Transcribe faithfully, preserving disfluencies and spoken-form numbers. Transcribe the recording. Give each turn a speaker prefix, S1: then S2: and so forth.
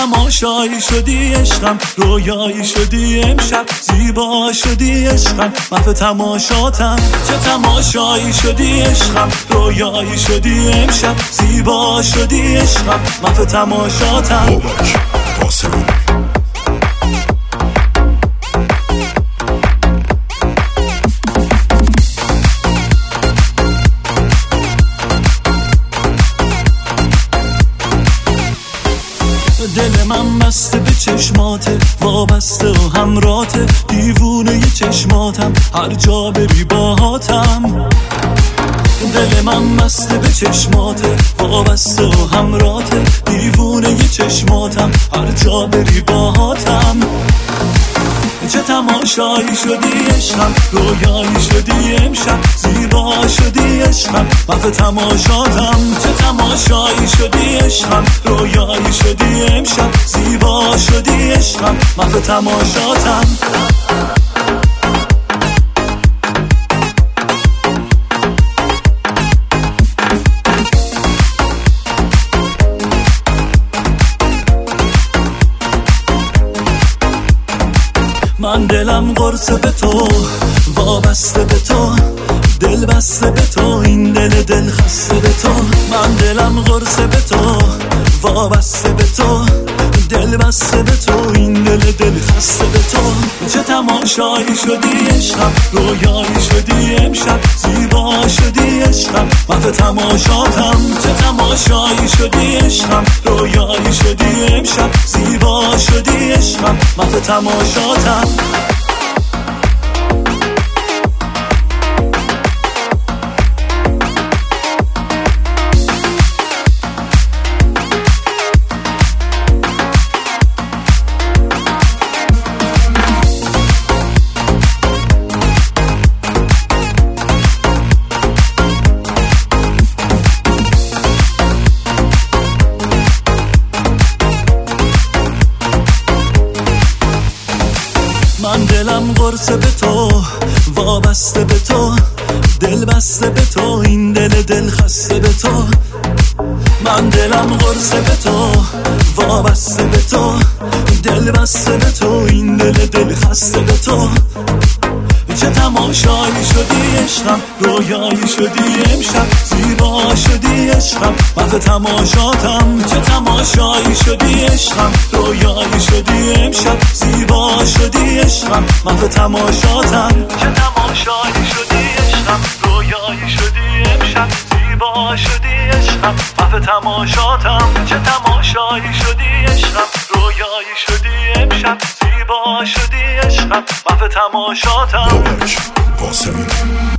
S1: تماشایی شدی عشقم، رویایی شدی امشب، زیبا شدی عشقم، محو تماشاتم. چه تماشایی شدی عشقم، رویایی شدی امشب، زیبا شدی عشقم، محو تماشاتم.
S2: بابک قاسمی
S1: دل من بسته به چشماته، وابسته و همراته، دیوونه ی چشماتم، هر جا بری باهاتم. دل من بسته به چشماته، وابسته و همراته، دیوونه ی چشماتم، هر جا بری باهاتم. چه تماشایی شدی عشقم، رویایی شدی امشب، زیبا شدی عشقم، محو تماشاتم. چه تماشایی شدی عشقم، رویایی شدی امشب، زیبا شدی عشقم، محو تماشاتم. من دلم قرصه به تو، وابسته به تو، دل بسته به تو، این دل دل خسته به تو. من دلم قرصه به تو، وابسته به تو، دل بسته به تو، این دل دل خسته به تو. چه تماشایی شدی عشقم، رویایی شدی امشب، زیبا شدی عشقم، محو تماشاتم. چه تماشایی شدی عشقم، رویایی شدی امشب، زیبا شدی عشقم، محو تماشاتم. من دلم قرصه به تو، وابسته به تو، دل بسته به تو، این دل دل خسته به تو. من دلم قرصه به تو، وابسته به تو، دل بسته به تو، این دل دل خسته به تو. چه تماشایی شدی عشقم، رویایی شدی امشب، زیبا شدی عشقم، محو تماشاتم. چه تماشایی شدی عشقم، رویایی شدی امشب، زیبا شدی عشقم، محو تماشاتم. چه تماشایی شدی عشقم، رویایی شدی امشب، زیبا شدی عشقم، محو تماشاتم. چه تماشایی شدی عشقم، رویایی شدی امشب، زیبا شدی عشقم، محو تماشاتم.
S2: بابک قاسمی